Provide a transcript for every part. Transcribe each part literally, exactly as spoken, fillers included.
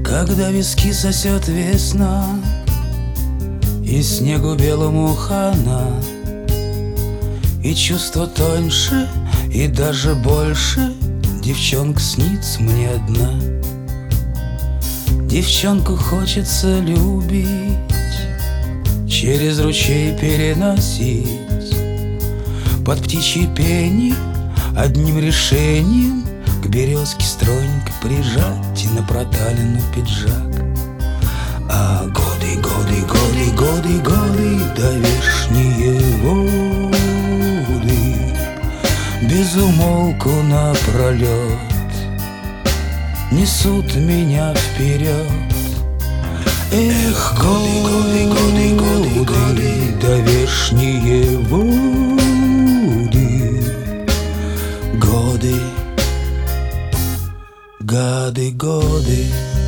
Когда виски сосет весна и снегу белому хана, и чувство тоньше, и даже больше, девчонка снится мне одна. Девчонку хочется любить, через ручей переносить, под птичье пение одним решением к березке стройненько прижать и на проталину пиджак. А годы, годы, годы, годы, годы, давешние воды без умолку напролет несут меня вперед. Эх, годы, годы, годы, годы, годы, давешние воды, годы, гады, годы.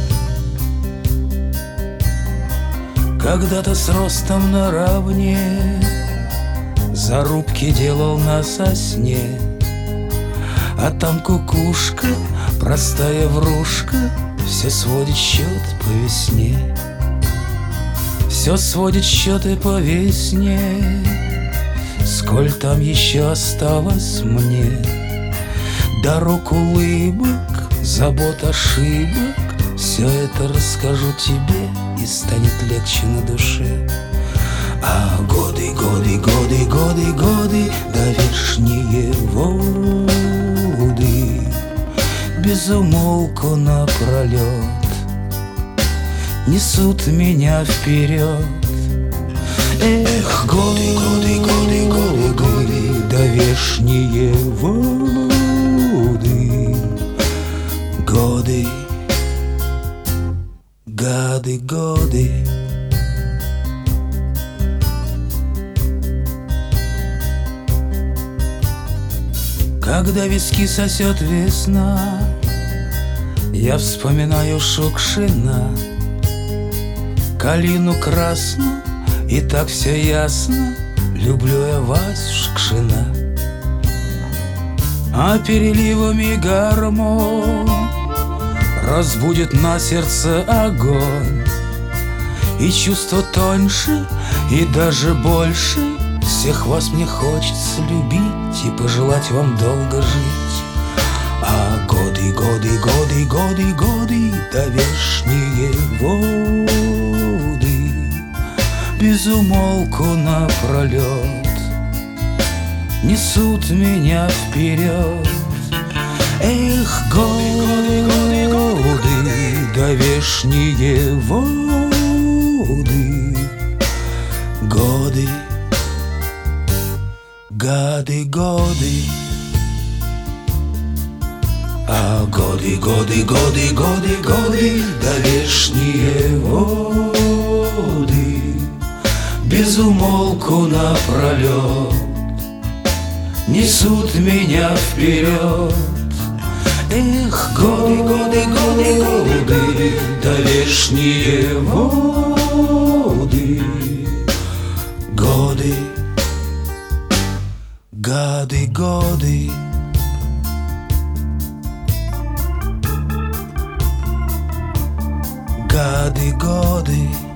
Когда-то с ростом наравне зарубки делал на сосне, а там кукушка, простая врушка, все сводит счет по весне. Все сводит счеты по весне. Сколь там еще осталось мне дорог, улыбок, забот, ошибок, все это расскажу тебе, и станет легче на душе. А годы, годы, годы, годы, годы, давешние воды без умолку напролет несут меня вперед. Эх, годы, годы, годы, годы, годы, давешние воды, годы, гады, годы. Когда виски сосет весна, я вспоминаю Шукшина, калину красную, и так все ясно, люблю я Васю Шукшина. А переливами гармонь разбудит на сердце огонь, и чувство тоньше, и даже больше, всех вас мне хочется любить и пожелать вам долго жить. А годы, годы, годы, годы, годы, давешние воды без умолку напролет несут меня вперед. Эх, годы, годы, годы, давешние воды, годы, гады, годы. А годы, годы, годы, годы, годы, давешние воды без умолку напролет несут меня вперед. Эх, годы, годы, годы, годы, давешние воды, годы, гады, годы. Гады, годы.